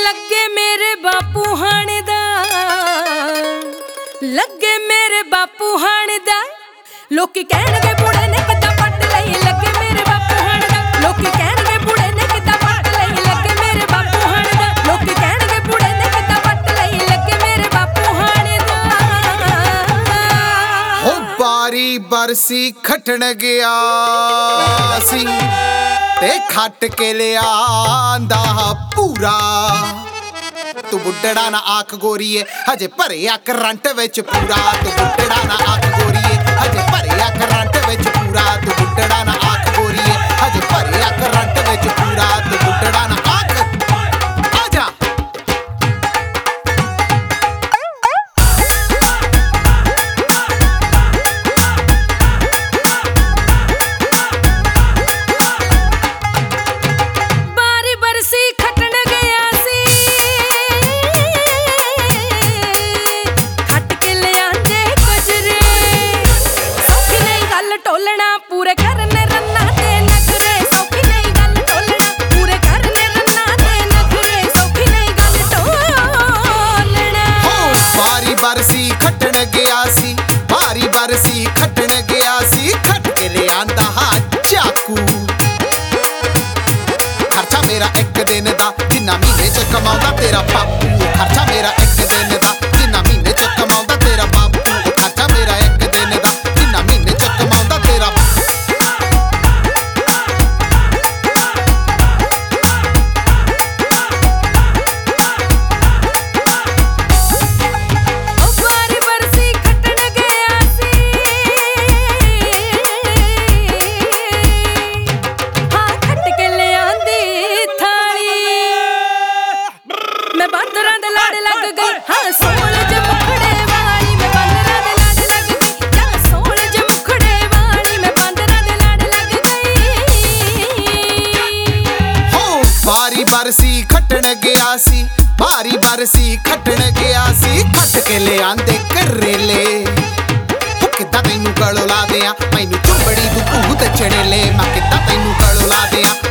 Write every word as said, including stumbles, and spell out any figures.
ਲੱਗੇ ਮੇਰੇ ਬਾਪੂ ਹਾਣੇ ਦਾ, ਲੱਗੇ ਮੇਰੇ ਬਾਪੂ ਹਾਣੇ ਦਾ। ਲੋਕੀ ਕਹਿਣਗੇ ਬੁੜੇ ਨੇ ਕਿੱਦਾਂ ਪੱਟ ਲਈ, ਲੱਗੇ ਮੇਰੇ ਬਾਪੂ ਹਾਣੇ ਦਾ। ਲੋਕੀ ਕਹਿਣਗੇ ਬੁੜੇ ਨੇ ਕਿੱਦਾਂ ਪੱਟ ਲਈ, ਲੱਗੇ ਮੇਰੇ ਬਾਪੂ ਹਾਣੇ ਦਾ। ਲੋਕੀ ਕਹਿਣਗੇ ਬੁੜੇ ਨੇ ਕਿੱਦਾਂ ਪੱਟ ਲਈ, ਲੱਗੇ ਮੇਰੇ ਬਾਪੂ ਹਾਣੇ ਦਾ। ਹੋ ਬਾਰੀ ਬਰਸੀ ਖੱਟਣ ਗਿਆ ਸੀ ਤੇ ਖੱਟ ਕੇ ਲਿਆਂਦਾ ਪੂਰਾ। ਤੂੰ ਬੁੱਢੜਾ ਨਾ ਆਖ ਗੋਰੀਏ ਹਜੇ ਭਰਿਆ ਕਰੰਟ ਵਿੱਚ ਪੂਰਾ। ਤੂੰ ਬੁੱਢੜਾ ਨਾ ਆਖ ਗੋਰੀਏ ਹਜੇ ਭਰਿਆ ਕਰੰਟ ਵਿੱਚ ਪੂਰਾ। ਤੂੰ ਬੁੱਢੜਾ ਨਾ ਆਖ ਗੋਰੀਏ ਹਜੇ ਭਰਿਆ ਕਰੰਟ ਵਿੱਚ ਪੂਰਾ। ਤੂੰ ਬੁੱਢੜਾ ਨਾ ਆਖ ਆਜਾ। ਬਾਰੀ ਬਰਸੀ ਖੱਟਣ ਗਿਆ ਸੀ, ਖੱਟ ਕੇ ਲਿਆਂਦੇ ਗੁਜਰੇ। ਸੌਖੀ ਨਹੀਂ ਗੱਲ ਟੋਲਣਾ, ਪੂਰੇ ਕਰਨੇ ਰੰਨਾਂ ਤੇ ਨਖਰੇ। ਸੌਖੀ ਨਹੀਂ ਗੱਲ ਟੋਲਣਾ, ਪੂਰੇ ਕਰਨੇ ਰੰਨਾਂ ਤੇ ਨਖਰੇ। ਸੌਖੀ ਨਹੀਂ ਗੱਲ ਟੋਲਣਾ। ਹੋ ਬਾਰੀ ਬਰਸੀ ਖੱਟਣ ਗਿਆ ਸੀ, ਬਾਰੀ ਬਰਸੀ ਖੱਟਣ ਗਿਆ ਸੀ। ਖੱਟ ਕੇ ਲਿਆਂਦਾ ਹਾਂ ਚਾਕੂ। ਖਰਚਾ ਮੇਰਾ ਇੱਕ ਦਿਨ ਦਾ ਜਿੰਨਾ ਮਹੀਨੇ ਚ ਕਮਾਉਂਦਾ ਤੇਰਾ ਬਾਪੂ। ਖਰਚਾ ਮੇਰਾ ਇੱਕ ਦਿਨ ਦਾ ਜਿੰਨਾ ਮਹੀਨੇ ਚ ਕਮਾਉਂਦਾ ਤੇਰਾ ਬਾਪੂ। ਖਰਚਾ ਮੇਰਾ ਇੱਕ ਦਿਨ ਦਾ ਜਿੰਨਾ ਮਹੀਨੇ ਚ ਕਮਾਉਂਦਾ ਤੇਰਾ ਉਹ ਬਾਰੀ ਬਰਸੀ ਖੱਟਣ ਗਿਆ ਸੀ, ਹਾਂ ਖੱਟ ਕੇ ਲਿਆਂਦੀ ਥਾਲੀ। ਮੈਂ ਬਾਂਦਰਾਂ ਦੇ ਲੜ ਲੱਗ ਗਈ, ਹਾਂ ਸੋਹਣ ਜੇ ਮੁਖੜੇ ਵਾਲੀ। ਮੈਂ ਬਾਂਦਰਾਂ ਦੇ ਲੜ ਲੱਗ ਗਈ, ਜਾਂ ਸੋਹਣ ਜੇ ਮੁਖੜੇ ਵਾਲੀ। ਮੈਂ ਬਾਂਦਰਾਂ ਦੇ ਲੜ ਲੱਗ ਗਈ। ਹੋ ਬਾਰੀ ਬਰਸੀ ਖੱਟਣ ਗਿਆ ਸੀ, ਬਾਰੀ ਬਰਸੀ ਖੱਟਣ ਗਿਆ ਸੀ। ਖੱਟ ਕੇ ਲਿਆਂਦੇ ਕਰੇਲੇ। ਉਹ ਕਿੱਦਾਂ ਤੈਨੂੰ ਗਲੋਂ ਲਾ ਦਿਆਂ, ਮੈਨੂੰ ਚੁੰਬੜੀ ਤੂੰ ਭੂਤ ਚੜੇਲੇ। ਮੈਂ ਕਿੱਦਾਂ ਤੈਨੂੰ ਗਲੋਂ ਲਾ ਦਿਆਂ,